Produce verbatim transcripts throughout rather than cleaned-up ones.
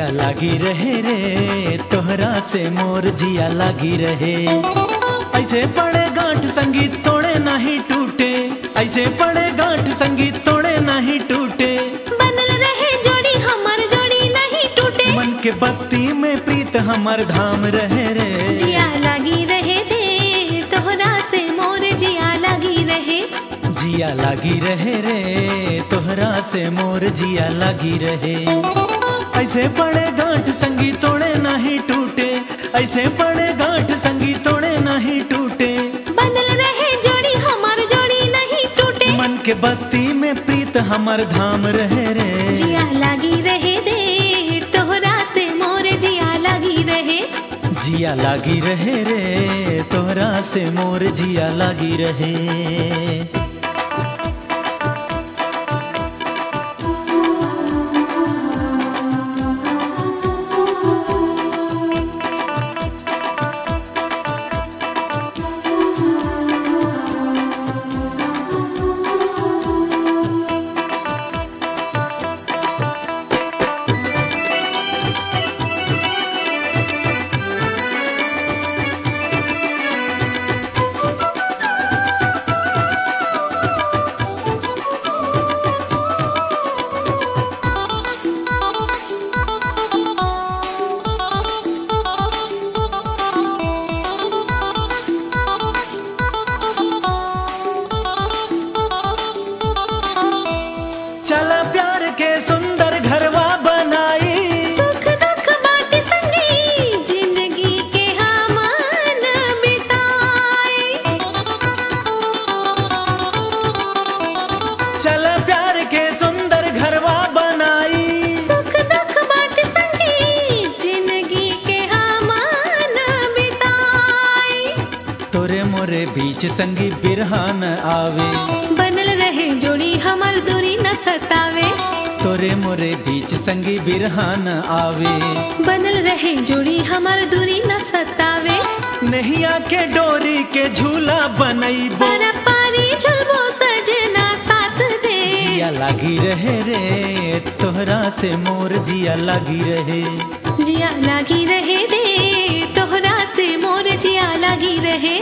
जिया लागी रहे रे तोहरा से मोर जिया लागी रहे। ऐसे पड़े गांठ संगीत तोड़े नहीं टूटे, ऐसे पड़े गांठ संगीत तोड़े नहीं टूटे। बनल रहे जोड़ी हमर जोड़ी नहीं टूटे, मन के बस्ती में प्रीत हमर धाम रहे रे। जिया लागी रहे दे तोहरा से मोर जिया लागी रहे। जिया लागी रहे रे तोहरा से मोर जिया लागी रहे। ऐसे पड़े गांठ संगीत तोड़े नहीं टूटे, ऐसे पड़े गांठ संगीत तोड़े नहीं टूटे। बनल रहे जोड़ी हमर जोड़ी नहीं टूटे, मन के बस्ती में प्रीत हमर धाम रहे रे। जिया लागी रहे दे तोहरा से मोर जिया लागी रहे। जिया लागी रहे रे तोहरा से मोर जिया लागी रहे। चला प्यार के सुंदर घरवा बनाई, सुख दुख बाटी संगी जिंदगी के हामान बिताई। चला प्यार के सुंदर घरवा बनाई। सुख दुख बाटी संगी जिंदगी के हामान बिताई। तोरे मोरे बीच संगी बिरहा न आवे, बनल रहे जोड़ी हमर दूरी न सतावे। तोरे मोरे बीच संगी बिरहा न आवे। बनल रहे जोड़ी हमर दूरी न सतावे। नैया के डोरी के झूला बनैबो, पारा पारी झुलबो सजना साथ दे। जिया लागी रहे रे तोहरा से मोर जिया लागी रहे। जिया लागी रहे दे तोहरा से मोर जिया लागी रहे।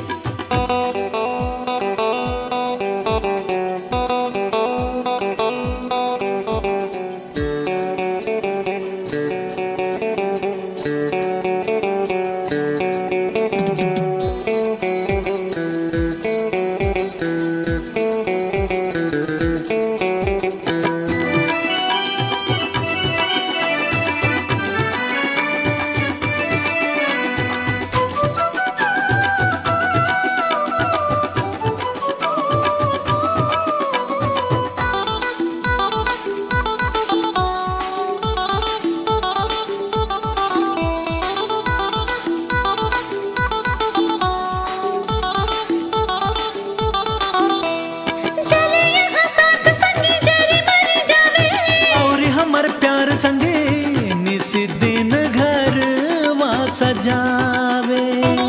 चले यहाँ साथ संगी जरी मर जावे, और हमर प्यार संगे निस दिन घर वा सजावे।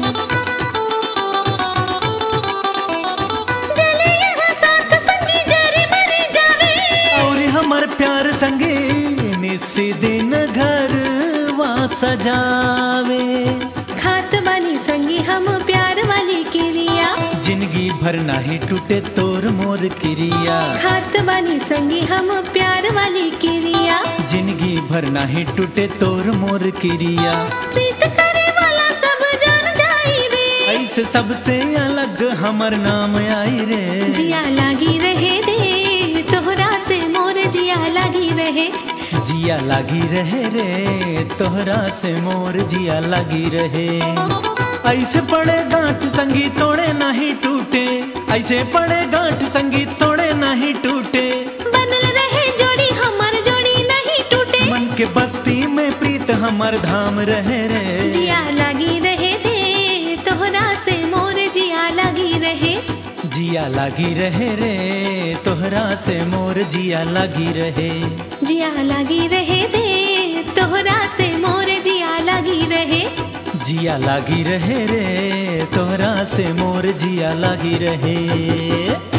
चले यहाँ साथ संगी जरी मर जावे। और हमर प्यार संगे निस दिन घर वा सजावे। खात वाली संगी हम प्यार वाली क्रिया, जिंदगी भर नाही टूटे तोर मोर क्रिया। खात वाली संगी हम प्यार वाली क्रिया। जिंदगी भर नाही टूटे तोर मोर क्रिया। प्रीत करे वाला सब जान जाई रे, ऐसे सबसे अलग हमर नाम आई रे। जिया लागी रहे दे तोहरा से मोर जिया लागी रहे। जिया लागी रहे रे तोहरा से मोर जिया लागी रहे। ऐसे पड़े गांठ संगी तोड़े नहीं टूटे, ऐसे पड़े गांठ संगी तोड़े नहीं टूटे। बनल रहे जोड़ी हमर जोड़ी नहीं टूटे, मन के बस्ती में प्रीत हमर धाम रहे रे। जिया लागी रहे दे तोहरा से मोर जिया लागी रहे। जिया लागी रहे रे तोहरा से मोर जिया लागी रहे। जिया लागी रहे दे तोहरा से मोर जिया लागी रहे। जिया लागी रहे रे तोहरा से मोर जिया लागी रहे।